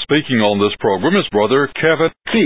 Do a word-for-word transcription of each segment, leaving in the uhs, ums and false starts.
speaking on this program is Brother Kevin T.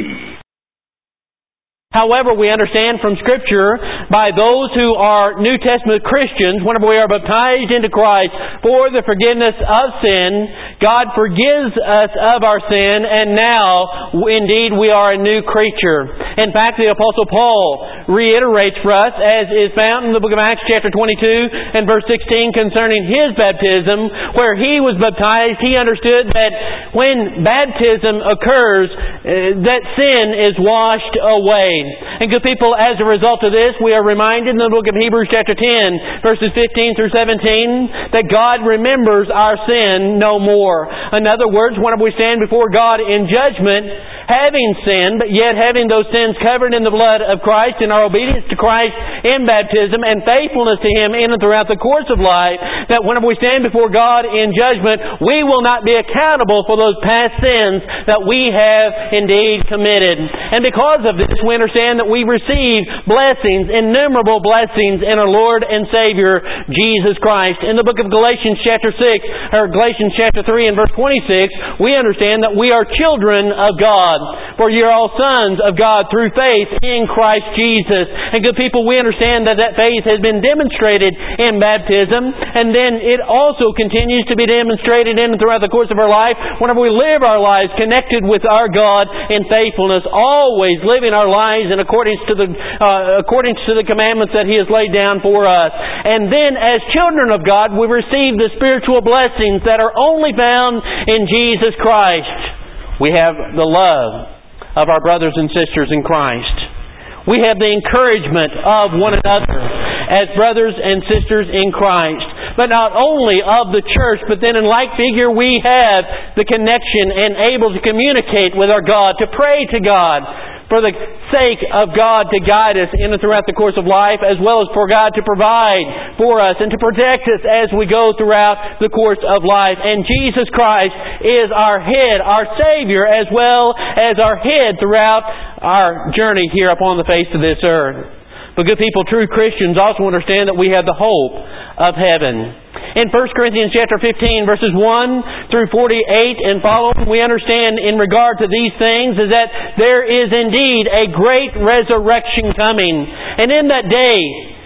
However, we understand from Scripture, by those who are New Testament Christians, whenever we are baptized into Christ for the forgiveness of sin, God forgives us of our sin, and now, indeed, we are a new creature. In fact, the Apostle Paul reiterates for us, as is found in the book of Acts chapter twenty-two and verse sixteen concerning his baptism, where he was baptized, he understood that when baptism occurs, that sin is washed away. And good people, as a result of this, we are reminded in the book of Hebrews chapter ten, verses fifteen through seventeen, that God remembers our sin no more. In other words, whenever we stand before God in judgment, having sinned, but yet having those sins covered in the blood of Christ and our obedience to Christ in baptism and faithfulness to Him in and throughout the course of life, that whenever we stand before God in judgment, we will not be accountable for those past sins that we have indeed committed. And because of this, we understand that we receive blessings, innumerable blessings in our Lord and Savior, Jesus Christ. In the book of Galatians chapter six, or Galatians chapter three and verse twenty-six, we understand that we are children of God. For ye are all sons of God through faith in Christ Jesus. And good people, we understand that that faith has been demonstrated in baptism, and then it also continues to be demonstrated in and throughout the course of our life whenever we live our lives connected with our God in faithfulness, always living our lives in accordance to the uh, according to the commandments that He has laid down for us. And then, as children of God, we receive the spiritual blessings that are only found in Jesus Christ. We have the love of our brothers and sisters in Christ. We have the encouragement of one another as brothers and sisters in Christ. But not only of the church, but then in like figure we have the connection and able to communicate with our God, to pray to God for the sake of God to guide us in and throughout the course of life, as well as for God to provide for us and to protect us as we go throughout the course of life. And Jesus Christ is our head, our Savior, as well as our head throughout our journey here upon the face of this earth. But good people, true Christians also understand that we have the hope of heaven. In First Corinthians chapter fifteen, verses one through forty-eight and following, we understand in regard to these things is that there is indeed a great resurrection coming. And in that day,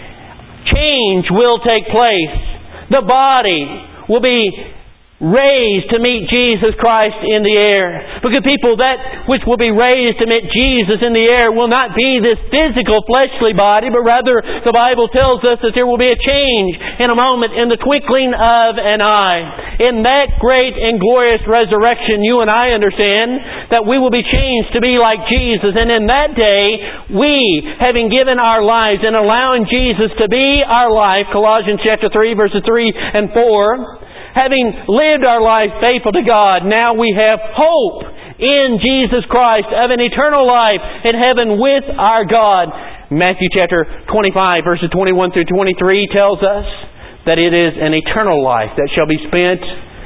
change will take place. The body will be raised to meet Jesus Christ in the air. But good people, that which will be raised to meet Jesus in the air will not be this physical fleshly body, but rather the Bible tells us that there will be a change in a moment, in the twinkling of an eye. In that great and glorious resurrection, you and I understand that we will be changed to be like Jesus. And in that day, we, having given our lives and allowing Jesus to be our life, Colossians chapter three, verses three and four, having lived our life faithful to God, now we have hope in Jesus Christ of an eternal life in heaven with our God. Matthew chapter twenty-five, verses twenty-one through twenty-three tells us that it is an eternal life that shall be spent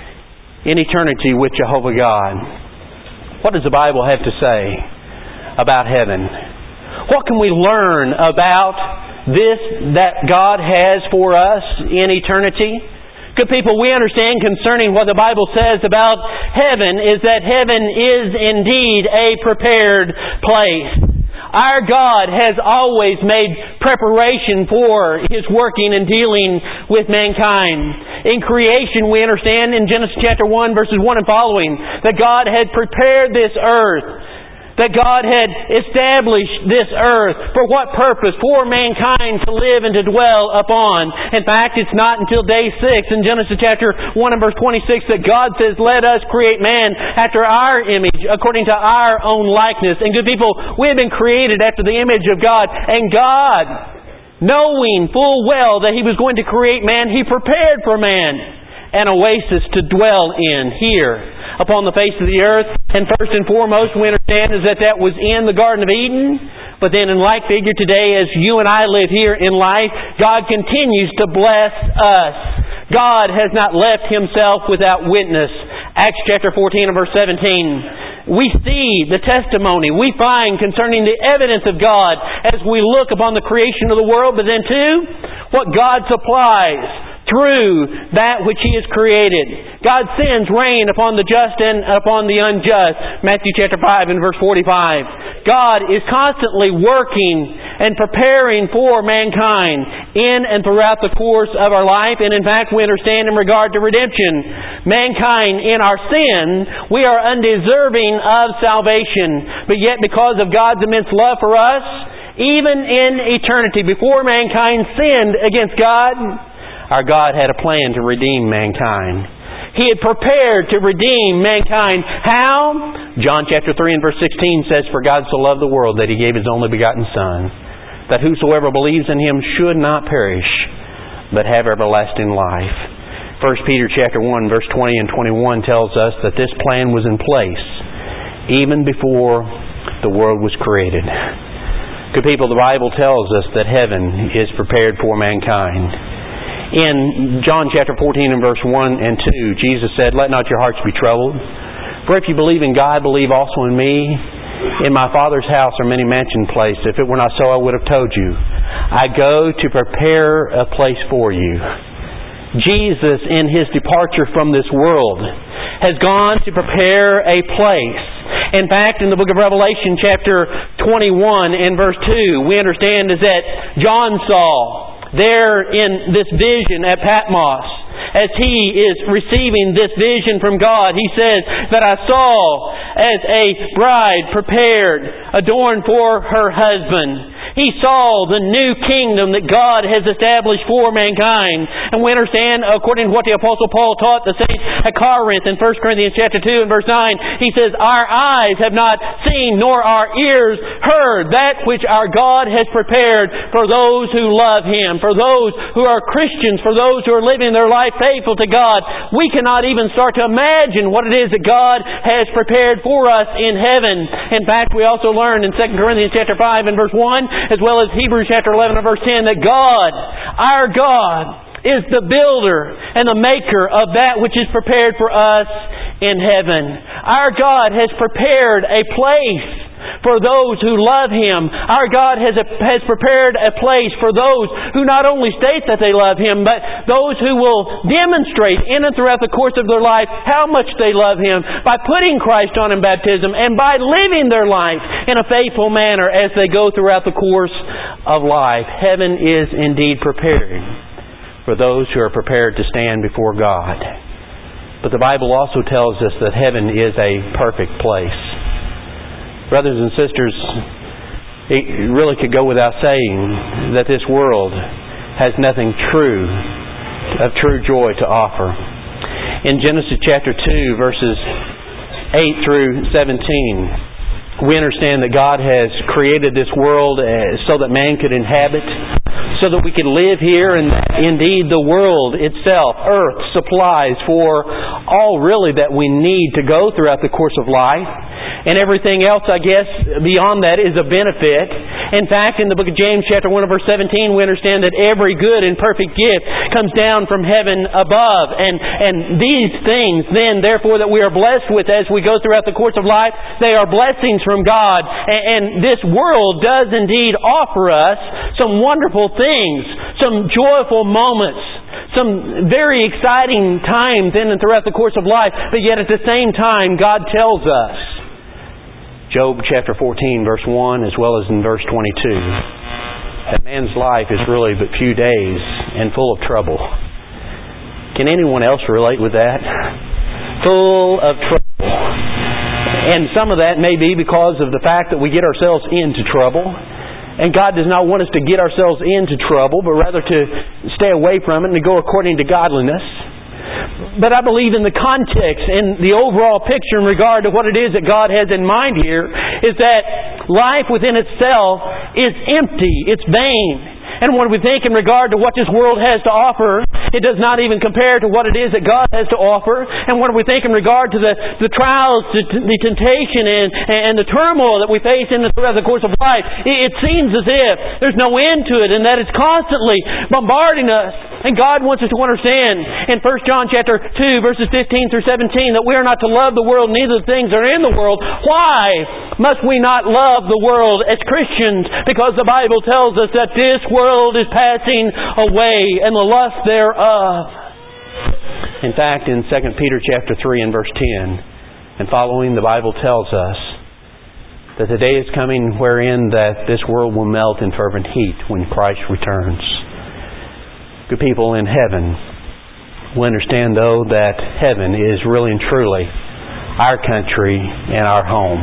in eternity with Jehovah God. What does the Bible have to say about heaven? What can we learn about this that God has for us in eternity? Good people, we understand concerning what the Bible says about heaven is that heaven is indeed a prepared place. Our God has always made preparation for His working and dealing with mankind. In creation, we understand in Genesis chapter one, verses one and following, that God had prepared this earth. That God had established this earth. For what purpose? For mankind to live and to dwell upon. In fact, it's not until day six in Genesis chapter one and verse twenty-six that God says, let us create man after our image, according to our own likeness. And good people, we have been created after the image of God. And God, knowing full well that He was going to create man, He prepared for man an oasis to dwell in here upon the face of the earth. And first and foremost, we understand is that that was in the Garden of Eden. But then in like figure today, as you and I live here in life, God continues to bless us. God has not left Himself without witness. Acts chapter fourteen and verse seventeen. We see the testimony we find concerning the evidence of God as we look upon the creation of the world, but then too, what God supplies through that which He has created. God's sins reign upon the just and upon the unjust. Matthew chapter five and verse forty-five. God is constantly working and preparing for mankind in and throughout the course of our life. And in fact, we understand in regard to redemption, mankind in our sin, we are undeserving of salvation. But yet because of God's immense love for us, even in eternity, before mankind sinned against God, our God had a plan to redeem mankind. He had prepared to redeem mankind. How? John chapter three and verse sixteen says, "For God so loved the world that He gave His only begotten Son, that whosoever believes in Him should not perish, but have everlasting life." First Peter chapter one verse twenty and twenty-one tells us that this plan was in place even before the world was created. Good people, the Bible tells us that heaven is prepared for mankind. In John chapter fourteen and verse one and two, Jesus said, "Let not your hearts be troubled. For if you believe in God, believe also in me. In my Father's house are many mansion places. If it were not so, I would have told you. I go to prepare a place for you." Jesus, in His departure from this world, has gone to prepare a place. In fact, in the book of Revelation chapter twenty-one and verse two, we understand is that John saw there in this vision at Patmos, as he is receiving this vision from God, he says that I saw as a bride prepared, adorned for her husband. He saw the new kingdom that God has established for mankind. And we understand, according to what the Apostle Paul taught the saints at Corinth in First Corinthians chapter two and verse nine, he says, "Our eyes have not seen, nor our ears heard that which our God has prepared for those who love Him," for those who are Christians, for those who are living their life faithful to God. We cannot even start to imagine what it is that God has prepared for us in heaven. In fact, we also learn in Second Corinthians chapter five and verse one, as well as Hebrews chapter eleven and verse ten, that God, our God, is the builder and the maker of that which is prepared for us in heaven. Our God has prepared a place for those who love Him. Our God has, a, has prepared a place for those who not only state that they love Him, but those who will demonstrate in and throughout the course of their life how much they love Him by putting Christ on in baptism and by living their life in a faithful manner as they go throughout the course of life. Heaven is indeed prepared for those who are prepared to stand before God. But the Bible also tells us that heaven is a perfect place. Brothers and sisters, it really could go without saying that this world has nothing true, of true joy to offer. In Genesis chapter two, verses eight through seventeen, we understand that God has created this world so that man could inhabit, so that we could live here, and indeed the world itself, earth, supplies for all really that we need to go throughout the course of life. And everything else, I guess, beyond that is a benefit. In fact, in the book of James chapter one and verse seventeen, we understand that every good and perfect gift comes down from heaven above. And, and these things then, therefore, that we are blessed with as we go throughout the course of life, they are blessings from God. And, and this world does indeed offer us some wonderful things, some joyful moments, some very exciting times in and throughout the course of life. But yet at the same time, God tells us, Job chapter fourteen, verse one, as well as in verse twenty-two, that man's life is really but few days and full of trouble. Can anyone else relate with that? Full of trouble. And some of that may be because of the fact that we get ourselves into trouble. And God does not want us to get ourselves into trouble, but rather to stay away from it and to go according to godliness. But I believe in the context and the overall picture in regard to what it is that God has in mind here is that life within itself is empty, it's vain. And when we think in regard to what this world has to offer, it does not even compare to what it is that God has to offer. And when we think in regard to the, the trials, the, the temptation, and, and the turmoil that we face in the, throughout the course of life, it, it seems as if there's no end to it and that it's constantly bombarding us. And God wants us to understand in First John chapter two, verses fifteen through seventeen, that we are not to love the world, neither the things that are in the world. Why? Must we not love the world as Christians? Because the Bible tells us that this world is passing away and the lust thereof. In fact, in Second Peter chapter three and verse ten and following, the Bible tells us that the day is coming wherein that this world will melt in fervent heat when Christ returns. Good people, in heaven, we understand, though, that heaven is really and truly our country and our home.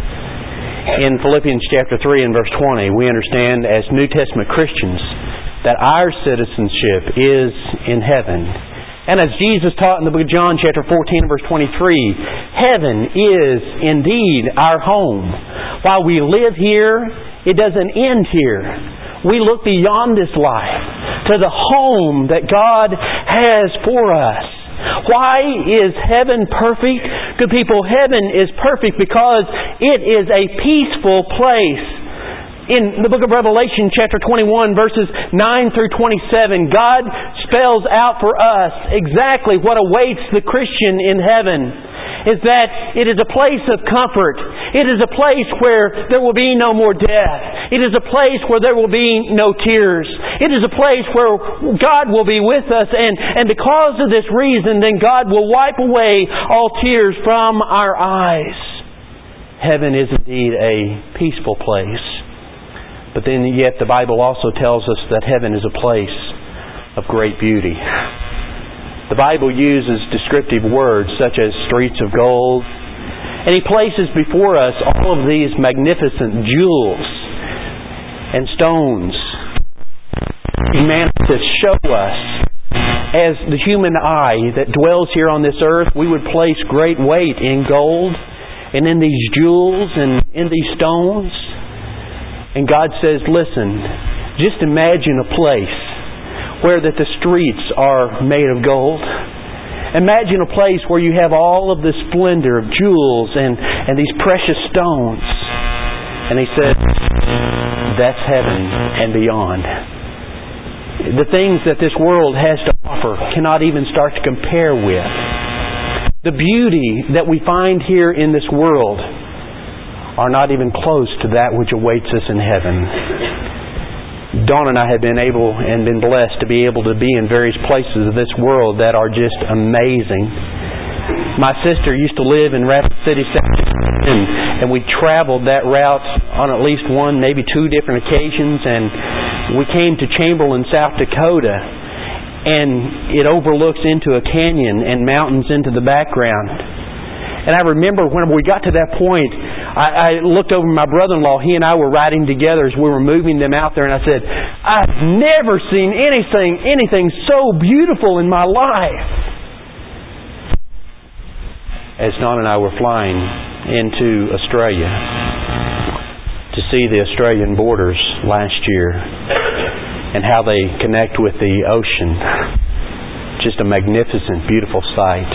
In Philippians chapter three and verse twenty, we understand as New Testament Christians that our citizenship is in heaven. And as Jesus taught in the book of John chapter fourteen and verse twenty-three, heaven is indeed our home. While we live here, it doesn't end here. We look beyond this life to the home that God has for us. Why is heaven perfect? Good people, heaven is perfect because it is a peaceful place. In the book of Revelation, chapter twenty-one, verses nine through twenty-seven, God spells out for us exactly what awaits the Christian in heaven. Is that it is a place of comfort. It is a place where there will be no more death. It is a place where there will be no tears. It is a place where God will be with us, and, and because of this reason, then God will wipe away all tears from our eyes. Heaven is indeed a peaceful place. But then yet the Bible also tells us that heaven is a place of great beauty. The Bible uses descriptive words such as streets of gold, and He places before us all of these magnificent jewels and stones. Humanists show us, as the human eye that dwells here on this earth, we would place great weight in gold and in these jewels and in these stones. And God says, listen, just imagine a place where that the streets are made of gold. Imagine a place where you have all of the splendor of jewels and, and these precious stones. And He said, that's heaven and beyond. The things that this world has to offer cannot even start to compare with. The beauty that we find here in this world are not even close to that which awaits us in heaven. Dawn and I have been able and been blessed to be able to be in various places of this world that are just amazing. My sister used to live in Rapid City, South Dakota, and, and we traveled that route on at least one, maybe two different occasions, and we came to Chamberlain, South Dakota, and it overlooks into a canyon and mountains into the background. And I remember when we got to that point, I, I looked over my brother-in-law. He and I were riding together as we were moving them out there, and I said, I've never seen anything, anything so beautiful in my life. As Don and I were flying into Australia to see the Australian borders last year and how they connect with the ocean. Just a magnificent, beautiful sight.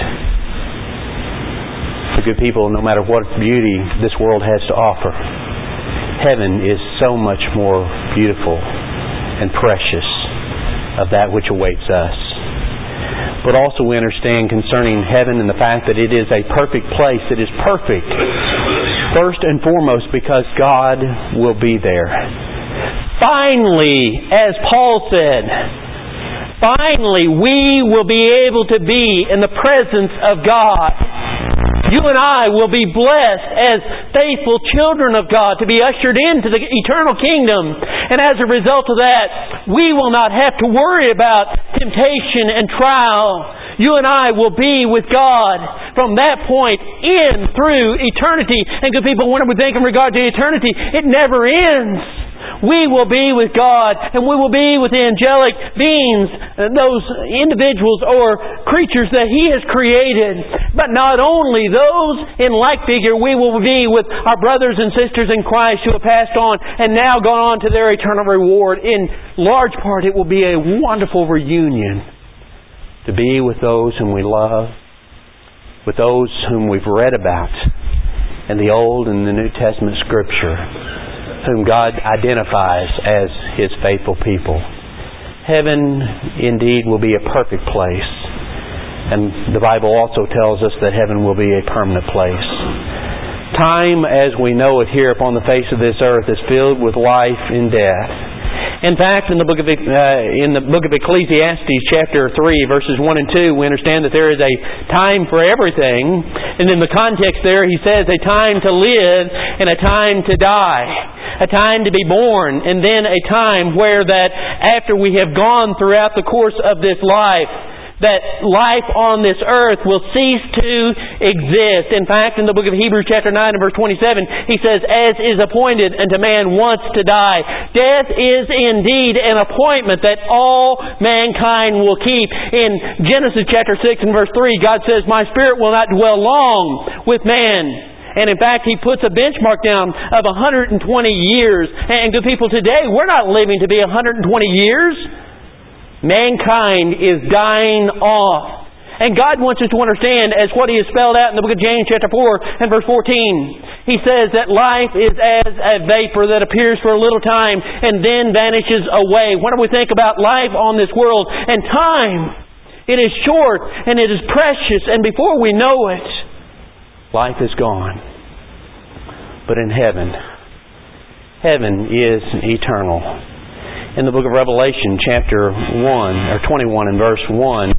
Good people, no matter what beauty this world has to offer, heaven is so much more beautiful and precious of that which awaits us. But also we understand concerning heaven and the fact that it is a perfect place. It is perfect, first and foremost, because God will be there. Finally, as Paul said, finally we will be able to be in the presence of God. You and I will be blessed as faithful children of God to be ushered into the eternal kingdom. And as a result of that, we will not have to worry about temptation and trial. You and I will be with God from that point in through eternity. And good people, whenever we think in regard to eternity, it never ends. We will be with God, and we will be with the angelic beings, those individuals or creatures that He has created. But not only those in like figure, we will be with our brothers and sisters in Christ who have passed on and now gone on to their eternal reward. In large part, it will be a wonderful reunion to be with those whom we love, with those whom we've read about in the Old and the New Testament Scripture, whom God identifies as His faithful people. Heaven indeed will be a perfect place. And the Bible also tells us that heaven will be a permanent place. Time as we know it here upon the face of this earth is filled with life and death. In fact, in the book of uh, in the book of Ecclesiastes, chapter three, verses one and two, we understand that there is a time for everything. And in the context there, he says a time to live and a time to die. A time to be born, and then a time where that after we have gone throughout the course of this life, that life on this earth will cease to exist. In fact, in the book of Hebrews chapter nine and verse twenty-seven, he says, as is appointed unto man once to die, death is indeed an appointment that all mankind will keep. In Genesis chapter six and verse three, God says, my spirit will not dwell long with man. And in fact, He puts a benchmark down of one hundred twenty years. And good people, today we're not living to be one hundred twenty years. Mankind is dying off. And God wants us to understand, as what He has spelled out in the book of James chapter four and verse fourteen. He says that life is as a vapor that appears for a little time and then vanishes away. Whenever we think about life on this world and time, it is short and it is precious, and before we know it, life is gone. But in heaven, heaven is eternal. In the book of Revelation, chapter one, or twenty-one and verse one,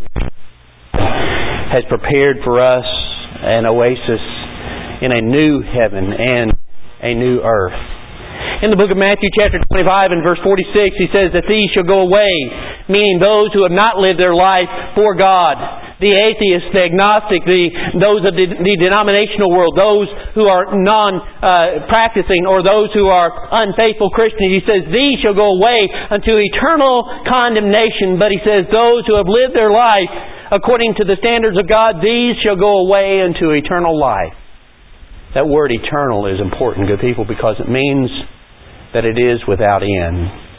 has prepared for us an oasis in a new heaven and a new earth. In the book of Matthew, chapter twenty-five and verse forty-six, he says that these shall go away, meaning those who have not lived their life for God. The atheists, the agnostic, the those of the, the denominational world, those who are non-practicing, uh, or those who are unfaithful Christians. He says, these shall go away unto eternal condemnation. But he says, those who have lived their life according to the standards of God, these shall go away unto eternal life. That word eternal is important, good people, because it means that it is without end.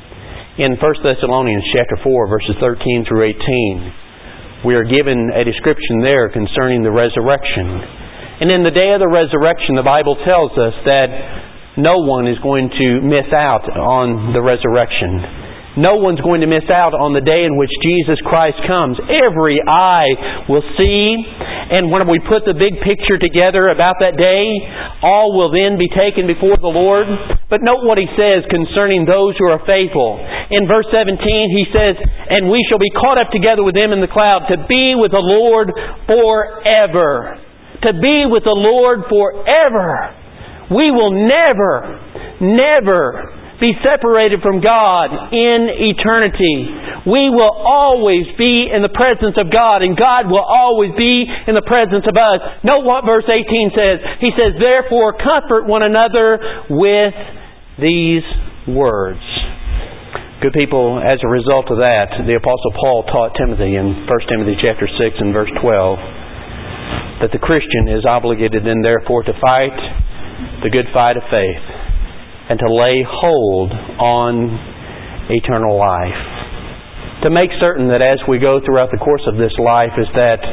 In First Thessalonians chapter four, verses thirteen through eighteen, we are given a description there concerning the resurrection. And in the day of the resurrection, the Bible tells us that no one is going to miss out on the resurrection. No one's going to miss out on the day in which Jesus Christ comes. Every eye will see. And when we put the big picture together about that day, all will then be taken before the Lord. But note what He says concerning those who are faithful. In verse seventeen, He says, and we shall be caught up together with them in the cloud to be with the Lord forever. To be with the Lord forever. We will never, never be separated from God in eternity. We will always be in the presence of God, and God will always be in the presence of us. Note what verse eighteen says. He says, therefore comfort one another with these words. Good people, as a result of that, the Apostle Paul taught Timothy in First Timothy chapter six and verse twelve that the Christian is obligated then therefore to fight the good fight of faith and to lay hold on eternal life. To make certain that as we go throughout the course of this life is that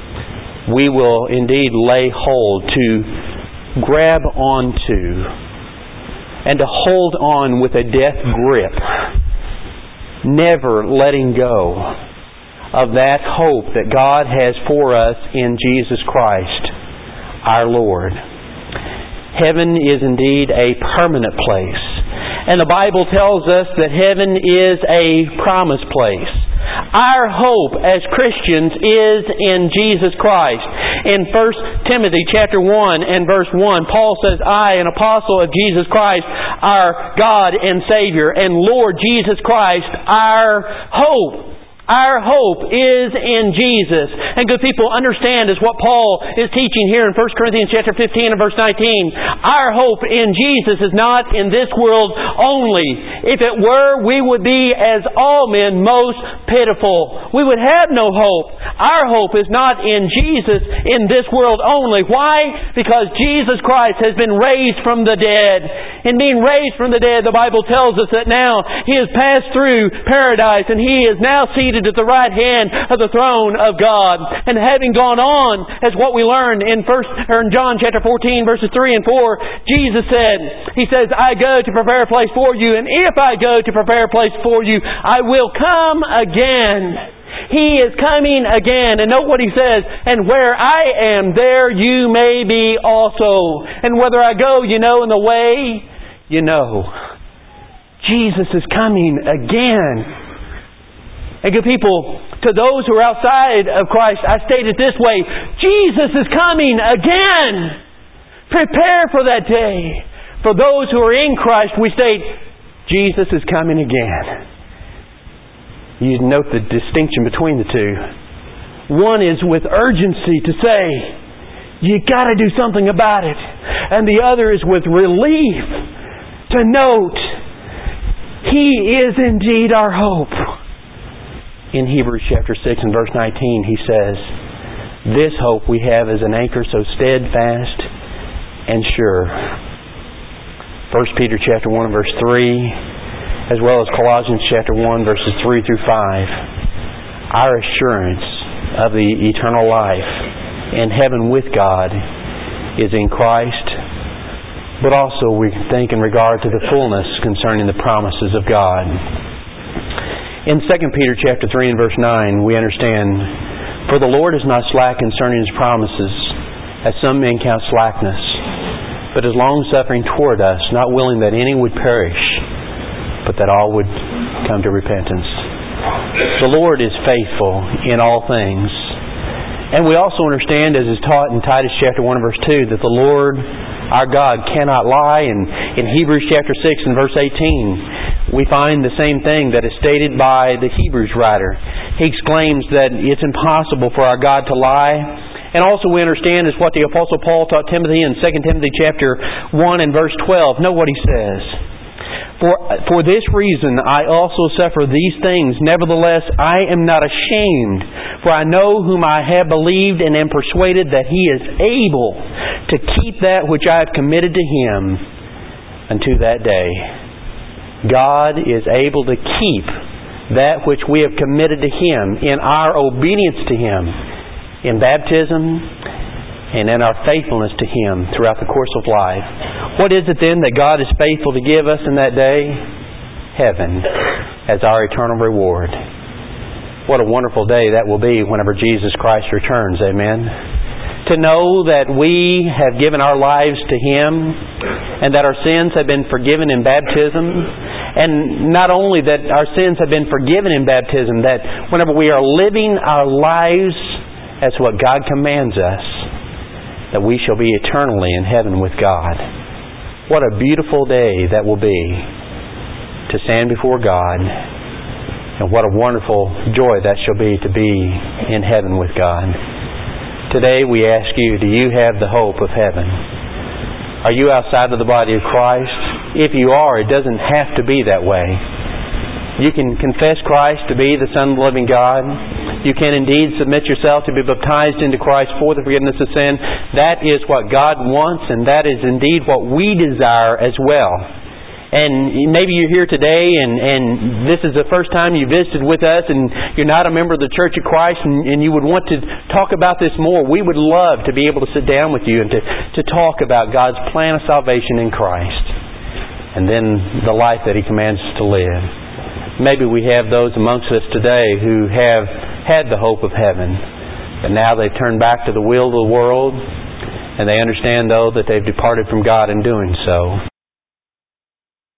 we will indeed lay hold, to grab onto, and to hold on with a death grip, never letting go of that hope that God has for us in Jesus Christ, our Lord. Heaven is indeed a permanent place. And the Bible tells us that heaven is a promised place. Our hope as Christians is in Jesus Christ. In First Timothy chapter one and verse one, Paul says, I, an apostle of Jesus Christ, our God and Savior, and Lord Jesus Christ, our hope. Our hope is in Jesus. And good people, understand as what Paul is teaching here in First Corinthians chapter fifteen and verse nineteen. Our hope in Jesus is not in this world only. If it were, we would be as all men most pitiful. We would have no hope. Our hope is not in Jesus in this world only. Why? Because Jesus Christ has been raised from the dead. In being raised from the dead, the Bible tells us that now He has passed through paradise and He is now seated at the right hand of the throne of God. And having gone on, as what we learned in first or in John chapter fourteen verses three and four, Jesus said, He says, I go to prepare a place for you, and if I go to prepare a place for you, I will come again. He is coming again. And note what He says, and where I am, there you may be also. And whither I go, you know, and the way, you know. Jesus is coming again. And good people, to those who are outside of Christ, I state it this way: Jesus is coming again. Prepare for that day. For those who are in Christ, we state, Jesus is coming again. You note the distinction between the two. One is with urgency to say, you got to do something about it. And the other is with relief to note, He is indeed our hope. In Hebrews chapter six and verse nineteen, he says, this hope we have is an anchor so steadfast and sure. First Peter chapter one and verse three, as well as Colossians chapter one verses three through five, our assurance of the eternal life in heaven with God is in Christ, but also we think in regard to the fullness concerning the promises of God. In Second Peter chapter three and verse nine, we understand, for the Lord is not slack concerning His promises, as some men count slackness, but is long-suffering toward us, not willing that any would perish, but that all would come to repentance. The Lord is faithful in all things. And we also understand, as is taught in Titus chapter one and verse two, that the Lord, our God, cannot lie. And in Hebrews chapter six and verse eighteen, we find the same thing that is stated by the Hebrews writer. He exclaims that it's impossible for our God to lie. And also we understand is what the Apostle Paul taught Timothy in Second Timothy chapter one and verse twelve. Note what he says. For, for this reason I also suffer these things. Nevertheless, I am not ashamed. For I know whom I have believed and am persuaded that He is able to keep that which I have committed to Him unto that day. God is able to keep that which we have committed to Him in our obedience to Him, in baptism, and in our faithfulness to Him throughout the course of life. What is it then that God is faithful to give us in that day? Heaven as our eternal reward. What a wonderful day that will be whenever Jesus Christ returns. Amen. To know that we have given our lives to Him and that our sins have been forgiven in baptism. And not only that our sins have been forgiven in baptism, that whenever we are living our lives as what God commands us, that we shall be eternally in heaven with God. What a beautiful day that will be to stand before God, and what a wonderful joy that shall be to be in heaven with God. Today we ask you, do you have the hope of heaven? Are you outside of the body of Christ? If you are, it doesn't have to be that way. You can confess Christ to be the Son of the living God. You can indeed submit yourself to be baptized into Christ for the forgiveness of sin. That is what God wants, and that is indeed what we desire as well. And maybe you're here today and, and this is the first time you visited with us and you're not a member of the Church of Christ and, and you would want to talk about this more. We would love to be able to sit down with you and to, to talk about God's plan of salvation in Christ and then the life that He commands us to live. Maybe we have those amongst us today who have had the hope of heaven, but now they've turned back to the will of the world, and they understand, though, that they've departed from God in doing so.